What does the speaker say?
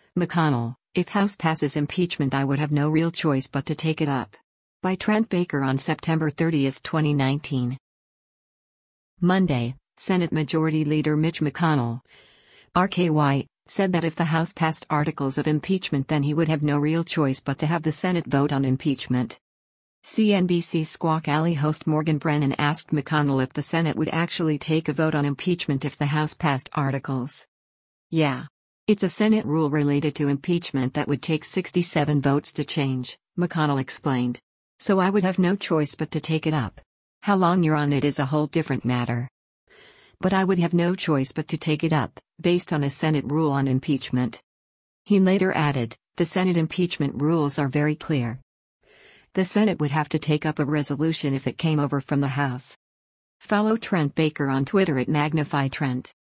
McConnell, if House passes impeachment, I would have no real choice but to take it up. By Trent Baker on September 30, 2019. Monday, Senate Majority Leader Mitch McConnell, RKY, said that if the House passed articles of impeachment, then he would have no real choice but to have the Senate vote on impeachment. CNBC Squawk Alley host Morgan Brennan asked McConnell if the Senate would actually take a vote on impeachment if the House passed articles. Yeah. It's a Senate rule related to impeachment that would take 67 votes to change, McConnell explained. So I would have no choice but to take it up. How long you're on it is a whole different matter. But I would have no choice but to take it up, based on a Senate rule on impeachment. He later added, the Senate impeachment rules are very clear. The Senate would have to take up a resolution if it came over from the House. Follow Trent Baker on Twitter at MagnifyTrent.